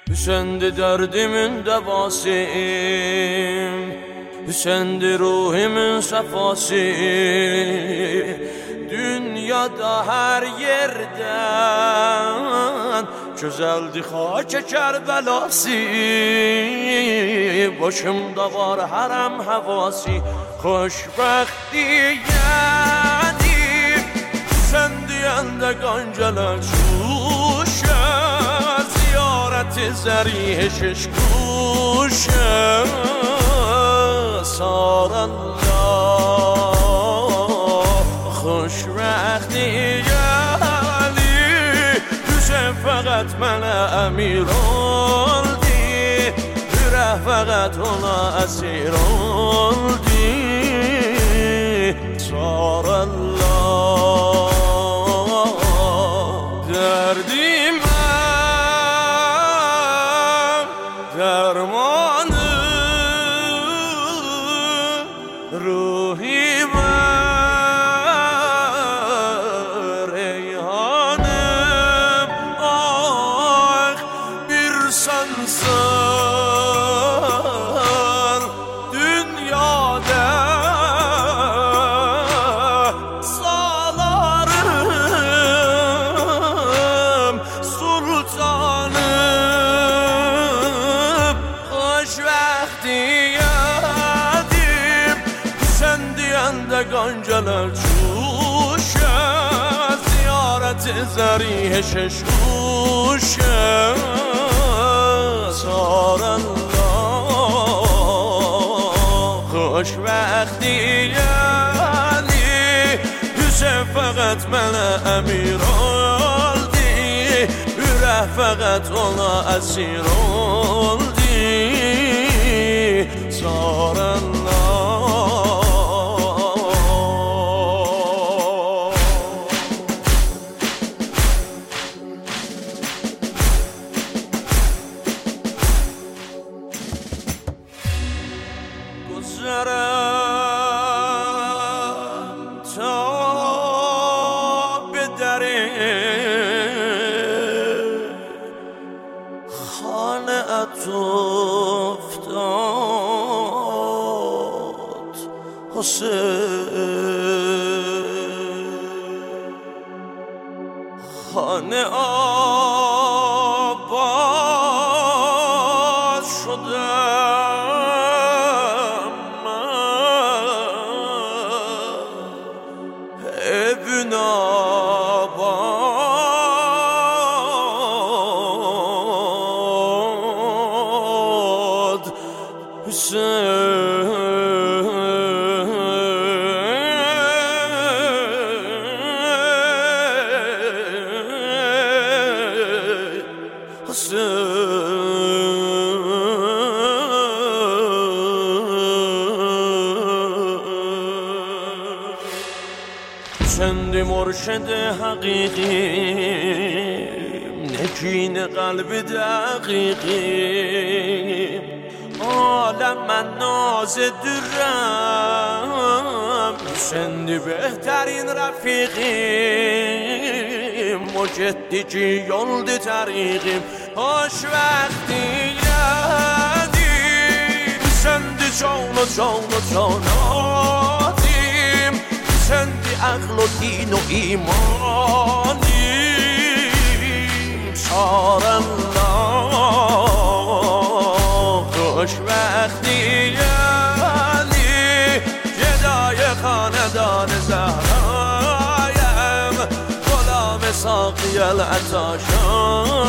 Hüsendi derdimin devasıyım, Hüsendi ruhimin sefası. Dünyada her yerden güzeldi Hacı Kerbelası. Başımda var harem havası, xoşbəxti yani. Sen diyende ganceler çuşa, ziyareti zerih şişkuşa. Sarallah xoşbəxti yani. Hüseyin fəqət mənə əmir oldu, ürək fəqət ona əsir oldu. Sarallah derdimə dermanı, ruhime reyhanım. Ah bir sensen dünyada salarım sultanım. Xoşbəxti de ganceler çuşa, ziyareti zerih şişkuşa. Sarallah xoşbəxti yani. Hüseyin fəqət mənə əmir oldu, ürək fəqət ona əsir oldu. Sarallah گذرم تا به در خانه ات افتاد حسین. خانه آباد شدم evin abad Hüseyin. Sendi مرشد حقیقیم، نگین قلب دقیقیم. عالم من ناز درم، سندی بهترین رفیقیم. مجددی یولد طریقیم. خوشبختی یادی سندی جان و جان و جاناتیم. سندی عقل و دین و ایمانیم. سارالله خوشبختی یعنی گدای خاندان زهرایم. غلام ساقی العطاشان